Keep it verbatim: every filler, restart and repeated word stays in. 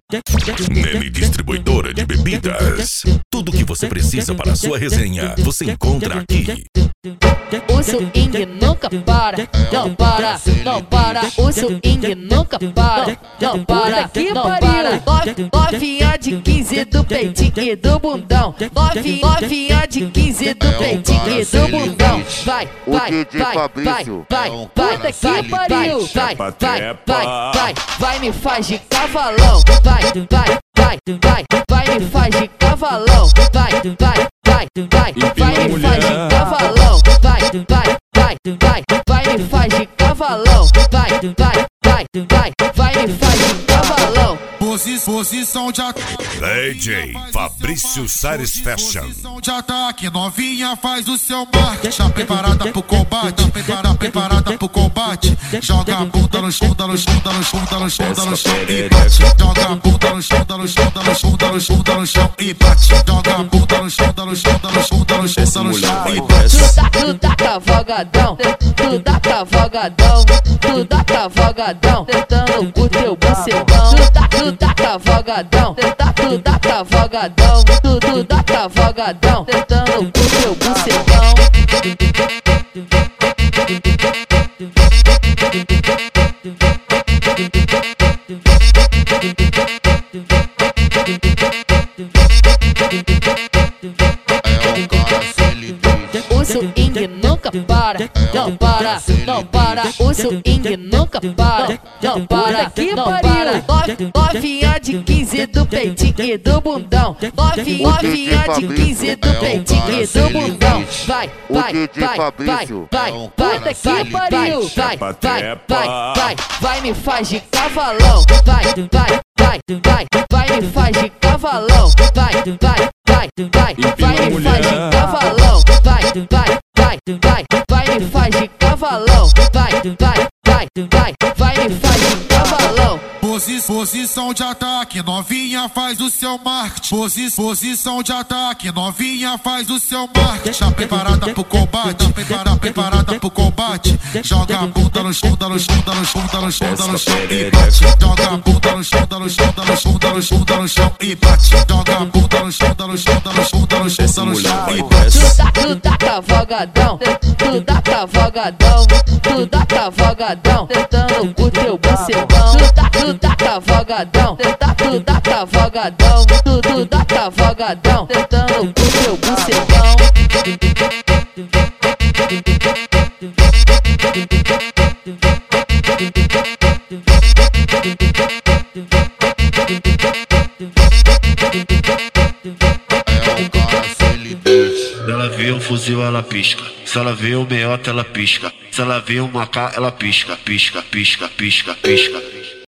Neme Distribuidora de Bebidas. Tudo que você precisa para a sua resenha, você encontra aqui. O swing nunca para, não para, não para. O swing nunca para, não para, não para. Nove- Novinha de quinze do peitinho e do bundão. Nove- Novinha de quinze do peitinho e do bundão. Vai, vai, vai, vai, vai, vai, vai, vai, vai, vai, vai, vai, vai, me faz de cavalão. Vai, vai, vai, vai, vai, me faz de cavalão. Vai, vai, vai, vai, vai, me faz de cavalão. Vai, vai, vai, vai, vai, me faz de cavalão. Vai, vai, vai, vai, vai, me faz de cavalão. Posi- Posição de ataque. D J Fabrício Sares Fashion. Posição de ataque, novinha faz o seu marketing. Tá preparada pro combate, preparada, preparada pro combate. Joga a bunda no chão, no chão, no chão, no chão, no chão e bate. Joga a bunda no chão, no chão, no chão, no chão, no chão e bate. Joga a bunda no chão, no chão, no chão, no chão, no chão e bate. Tu tá cavalgadão, tu tá cavalgadão, tu tá cavalgadão, tentando com teu bucetão. Tu tá, tu tá cavalgadão, tu tá, tu tá cavalgadão, tu, tu tá cavalgadão, tentando com teu bucetão. O swing nunca para, não para, não para. O swing nunca para, não para, não para. Nove- Novinha de quinze do peitinho e do bundão. Nove- Novinha de quinze do peitinho e do bundão. Vai, vai, vai, vai, vai, vai, vai, vai, vai, vai, vai, vai, vai, me faz de cavalão. Vai, vai, vai, vai, vai, me faz de cavalão. Vai, vai, vai, vai, vai, me faz de cavalão. Vai, vai, vai, vai, vai, me faz de cavalão. Vai, vai, vai, vai, vai, me faz de cavalão. Posi- Posição de ataque, novinha faz o seu marketing. Posi- Posição de ataque, novinha faz o seu marketing. Tá preparada pro combate, preparada, preparada pro combate. Joga a bunda no chão, no chão, no chão, no chão, no chão e bate. Joga a bunda no chão, no chão, no chão, no chão, no chão e bate. Joga a bunda no chão, no chão, no chão, no chão, no chão e bate. Tu tá, tu tá cavalgadão, tu tá cavalgadão, tu tá cavalgadão, tentando com teu bucetão. Tu tá, tu tá cavalgadão, tu tá, tu tá cavalgadão, tu, tu tá cavalgadão, tentando com teu bucetão. Se ela vê um fuzil, ela pisca. Se ela vê um meiota, ela pisca. Se ela vê um macá, ela pisca, pisca, pisca, pisca, pisca.